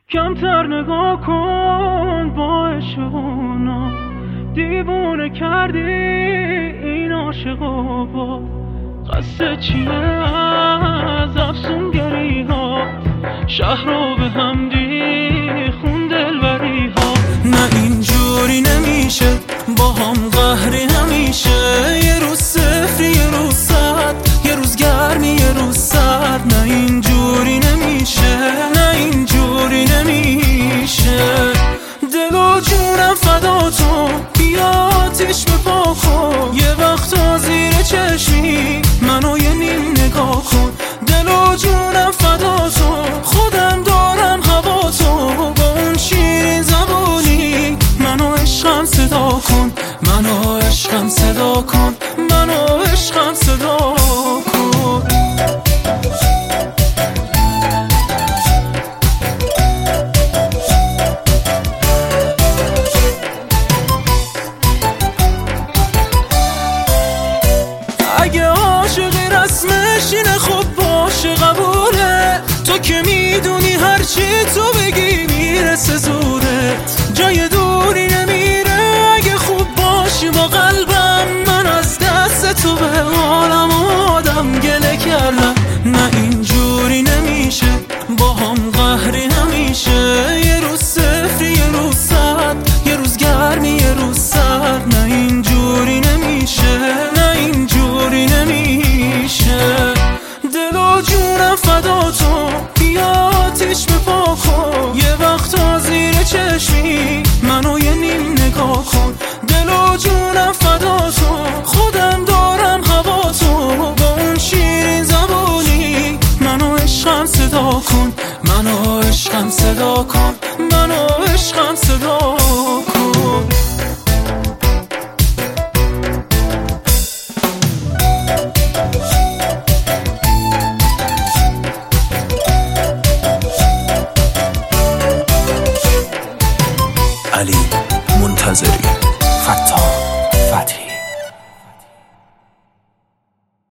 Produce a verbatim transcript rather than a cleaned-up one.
کمتر نگاه کن با عشقونا، دیوونه کردی این عاشقا. با قصد چیه از افسونگری ها، شهر رو به هم ریخون دلبری ها. نه اینجوری نمیشه با هم قهری همیشه، یه روز صفر یه روز صد، یه روز گرمی یه روز سرد. نه اینجوری نمیشه، نه اینجوری نمیشه. دل و جونم فدا تو، بیا آتیش بپا کن. یه وقتا زیر چشمی منو یه نیم نگاه کن. دل و جونم فدا تو، خودم دارم هوا تو. با اون شیرین زبونی منو عشقم صدا کن، منو عشقم صدا کن، منو عشقم صدا کن. اگه عاشقی رسمش اینه خب باشه قبوله، تو که میدونی هرچی تو بگی میرسه زورت. جای دوری نمیره اگه خوب باشی با قلبم، من از دست تو به عالم آدم گله کردم. نه اینجوری نمیشه با هم قهری همیشه، یه روز صفر یه روز صد، یه روز گرمی یه روز سرد. نه اینجوری نمیشه، نه اینجوری نمیشه. دل و جونم فدا تو، بیا آتیش بپا کن. یه وقتا زیر چشمی منو یه نیم نگاه کن. دل و جونم فدا تو، خودم دارم هوا تو. با اون شیرین زبونی منو عشقم صدا کن، منو عشقم صدا کن، منو عشقم صدا کن. علی منتظری، فتاح فتحی.